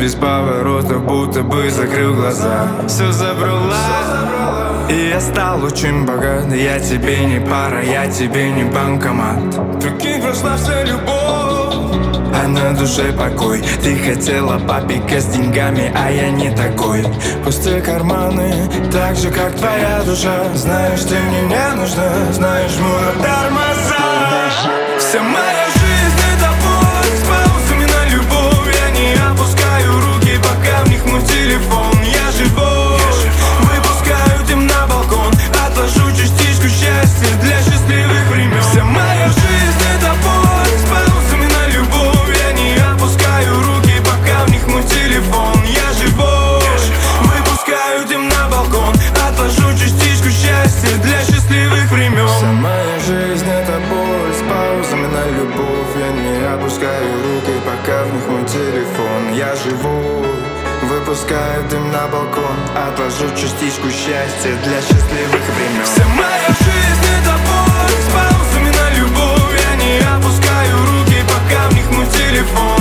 без поворотов, будто бы закрыл глаза. Все забрала, и я стал очень богат. Я тебе не пара, я тебе не банкомат. Прикинь, прошла вся любовь, а на душе покой. Ты хотела папика с деньгами, а я не такой. Пустые карманы, так же как твоя душа. Знаешь, ты мне не нужна, знаешь, жму на тормоза. Вся моя жизнь это боль с паузами на любовь. Я не опускаю руки, пока в них мой телефон. Я живой, выпускаю дым на балкон. Отложу частичку счастья для счастливых времен. Вся моя жизнь это боль с паузами на любовь. Я не опускаю руки, пока в них мой телефон. Я живой, выпускаю дым на балкон. Отложу частичку счастья для счастливых времен. Вся моя жизнь это боль с паузами на любовь. Я не опускаю руки, пока в них мой телефон. Я живой, выпускаю дым на балкон. Отложу частичку счастья для счастливых времен. Вся моя жизнь это боль с паузами на любовь. Я не опускаю руки, пока в них мой телефон.